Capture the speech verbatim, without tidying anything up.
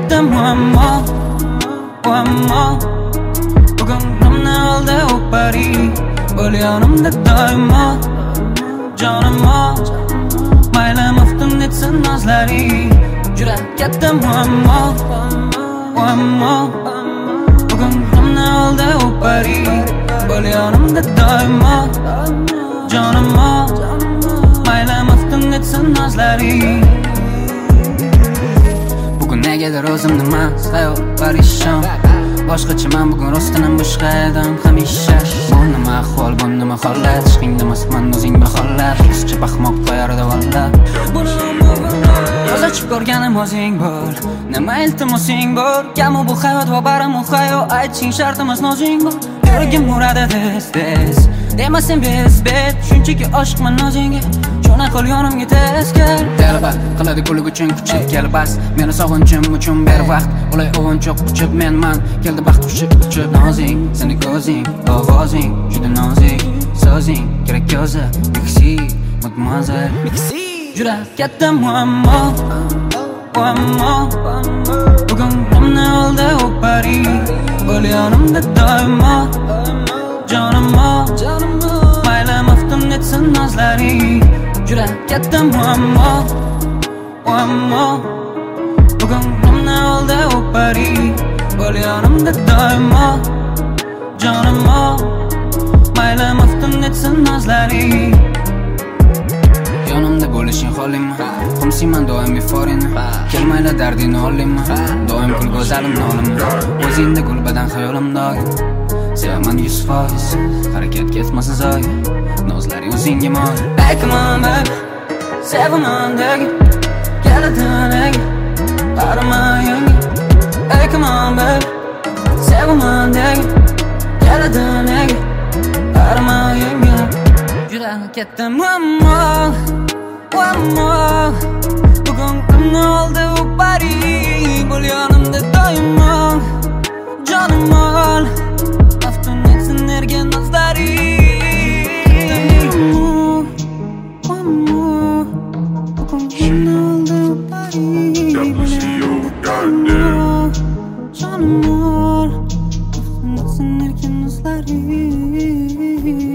katta muammo, muammo. Bugun nimni oldi u pari, bo'l yonimda doimo, jonimo. Mayli maftun etsin nozlari, juda katta muammo, muammo. Bugun nimni oldi u pari, bo'l yonimda doimo, jonimo. Mayli maftun etsin nozlari. Bugun negadir o'zimni mas, hayot parishon. Boshqachaman bugun rostdan boshqa edim hamisha. Bu nima ahvol, bu nima holat, ishqingda masman o'zing baholat. Ruscha baxmoq qo'yardi vallat. Yo'l ochib ko'rganim o'zing bo'l, nima iltimosing bor. Kamu bu hayot va baramu hayot, aytishing shartimiz nozing bor. Yuragim uradi tez-tez, demasin bez-bet, shunchaki oshiqman o'zingga. Cho'na qo'l yonimga tez kel. Talaba qiladi kulib uchun kuchib kel bas. Meni sog'inchim uchun ber vaqt. Ulay o'g'inchoq uchib menman, keldi baxt qushib uchib nozing. Seni ko'zing, ovozing, juda nozik. So'zing kerak ko'zi, mixi, mademoiselle, mixi. Juda katta muammo, muammo. Bugun nimni oldi u pari, bo'l yonimda doimo, jonimo. Mayli maftun etsin nozlari, juda katta muammo, muammo. Bugun nimni oldi u pari, bo'l yonimda doimo, jonimo. Mayli maftun etsin nozlari. Yonimda bo'lishing xohlayman, qumsiyman doim beforini. Kelmaydi dardingni olayman, doim kul go'zalimni olaman. O'zingda gulbadan xayolimda sevaman yuz foiz, harakat ketmasin zoya, nozlaring o'zingga moy. Hey come on baby, sevaman degi, keladinig, qarama yanga. Hey come on baby, sevaman degi, keladinig, qarama yanga. Juda katta muammo, muammo. Bugun nimni oldi u pari, bo'l yonimda doimo, jonimo. Maftun etsin erga nozlari. Muammo, bugun nimni oldi u pari, bo'l yonimda doimo, jonimo. Maftun etsin erga nozlari.